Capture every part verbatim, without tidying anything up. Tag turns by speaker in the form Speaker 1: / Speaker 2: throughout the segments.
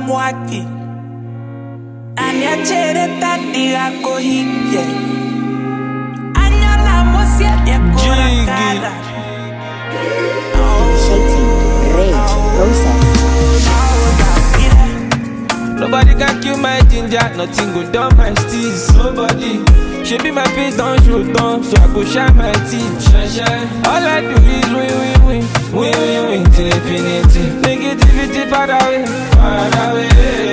Speaker 1: mwaki Aniachere tati ako hike Anyola mosia ya kora kada
Speaker 2: Initiating rage process.
Speaker 3: Nobody can kill my ginger, nothing go down my steez. Nobody. She be my face don't show down, so I go shine my teeth. Shine, shine. All I do is win, win, win, win, win, win till infinity. Negativity far away, far away.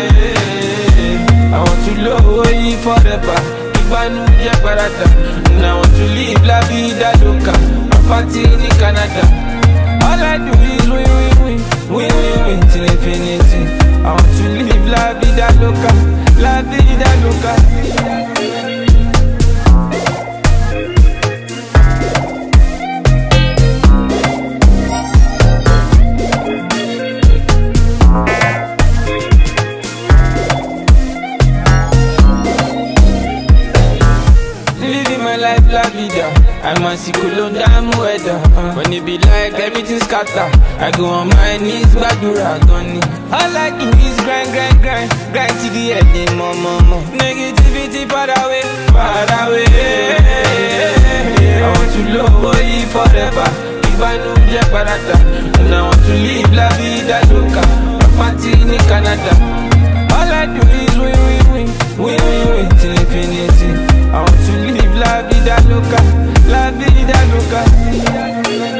Speaker 3: I want to love you forever. If I knew you barata, and I want to live la vida loca. I'm party in Canada. All I do is win, win, win, win, win, win till infinity. I want to live la vida loca, la vida loca. Living my life la vida. I'm a cyclone damn weather. uh. When it be like everything scatter, I go on my knees, badura gunny. All I do is grind, grind, grind, grind to the end, more, more, more. Negativity far away, far away. I want to love you forever. If I know you barata, and I want to live la vida loca. I'm party in Canada. All I do is win, win, win, win, win, win till infinity. I want to live la vida loca, la vida loca.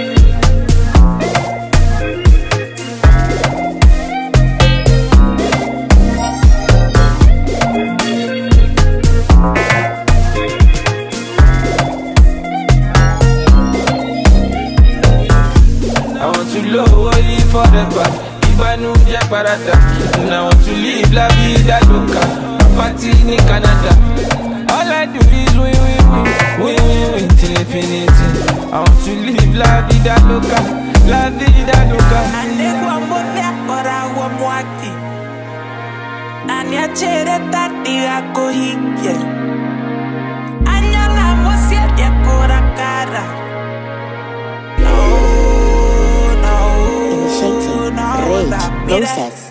Speaker 3: I want to love you forever. If I know you barata, and I want to live la vida loca. I'm party in Canada. All I do is win, win, win, win, win, win till infinity. I want to live la vida loca, la vida loca.
Speaker 1: Anegwa mbone akora wa mwaki Aniachere tati ako hike Anyola mosia ya kora kada No, no,
Speaker 2: Initiating
Speaker 1: no,
Speaker 2: rage
Speaker 1: that- mira.
Speaker 2: process.